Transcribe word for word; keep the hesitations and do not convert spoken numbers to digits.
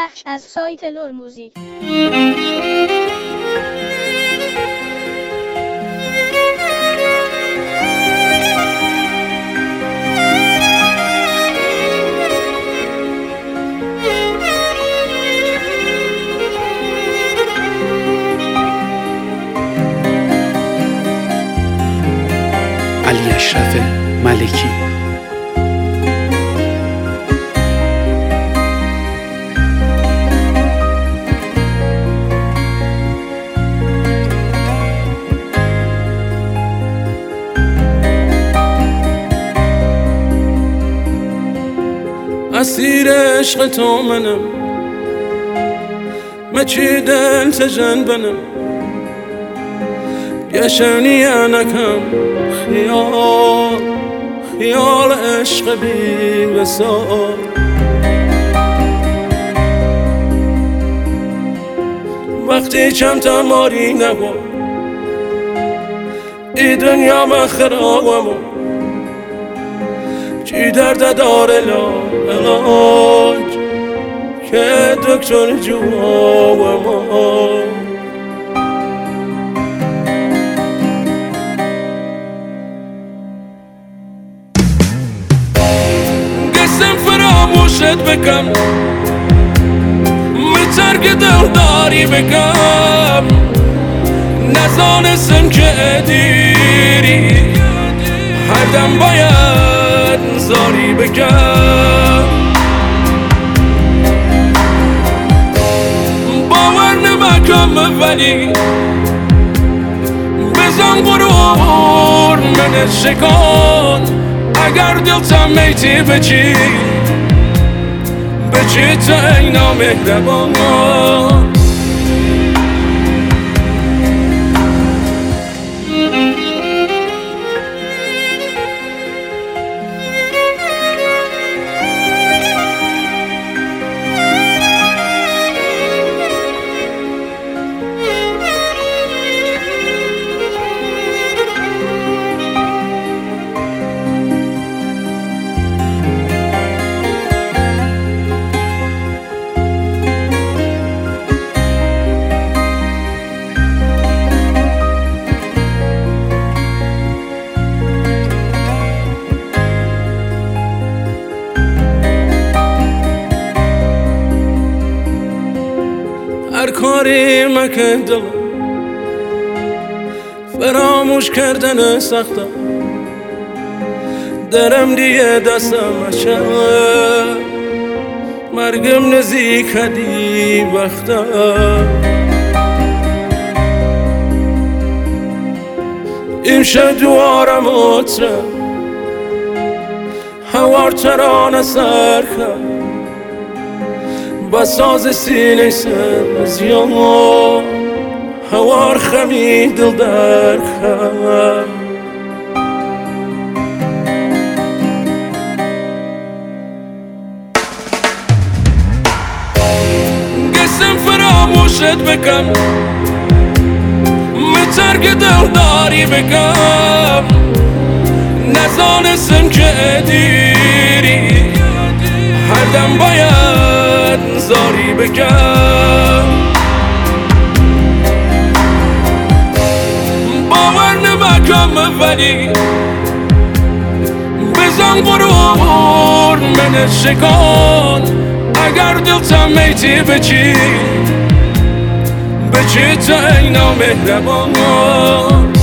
بخش از سایت لور موزیک. علی اشرف ملکی. اسیر عشق تو منم، مچی دل تجن بنم، گشنی انکم خیال خیال عشق بی وصال. وقتی کم تماری نبا ای دنیا من خرابم، چی درد داره علاج که دکتر جوابم. قسم فراموشت بکن، میترک دل داری بکن، نزانستم که دیری هر دم باید زاری بکن. باور نمکم ولی بزن غرور من شکن، اگر دلتم میتی بچی بچی تا اینا مهربان. هر کاری مکن دلم، فراموش کردن سخته، درم دیگه دستم اچه، مرگم نزدیک دی وقته. امشب دوارم اتره هوار ترانه سر کرد، با ساز سینه سبزیان هوار خمی دل در خم. قسم فراموشت بکن، میترک دل داری بکن، نزانستم که دیری هر دم باید زاری بکن. باور نمکم ولی بزن غرور من شکن، اگر دلتم میتی بچی بچی تا اینا مهربان.